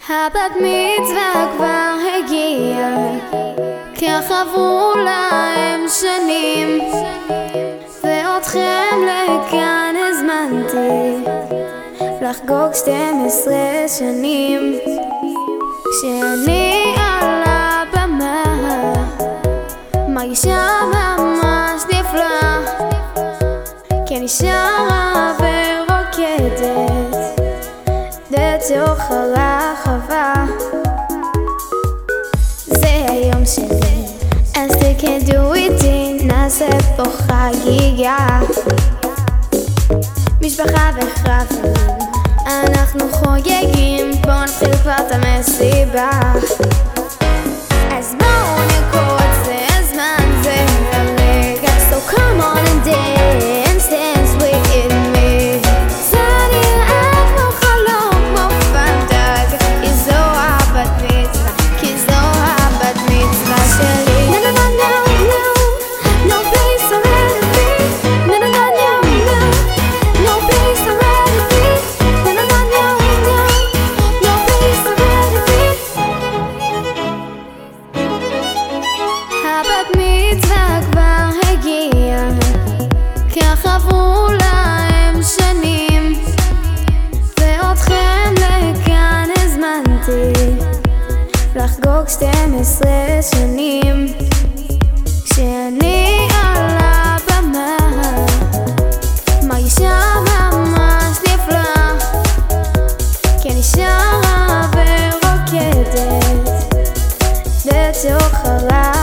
הבת מצווה כבר הגיעה, כך עברו להם שנים, ואותכם לכאן הזמנתי לחגוג 12 שנים. כשאני על הבמה מרגישה ממש נפלא, כי אני שרה ורוקדת בתוך הרחבה. זה היום שלי, אז תקדו איתי, נעשה פה חגיגה. משפחה וחברים, אנחנו חוגגים, בואו נתחיל כבר את המסיבה. אז בואו נרקוד, זה הזמן, זה הרגע, so come on and dance, dance with me. זה נראה כמו חלום, כמו פנטזיה, כי זו הבת מצווה, כי זו הבת מצווה שלי. No no no no no, no place I'd rather be. No no no no no, no place I'd rather be. No no no no no, no place I'd rather be. הבת מצווה כבר הגיעה, כך עברו להם שנים, ואותכם לכאן הזמנתי לחגוג 12 שנים. כשאני על הבמה מרגישה ממש נפלא, כי אני שרה ורוקדת בתוך הרחבה.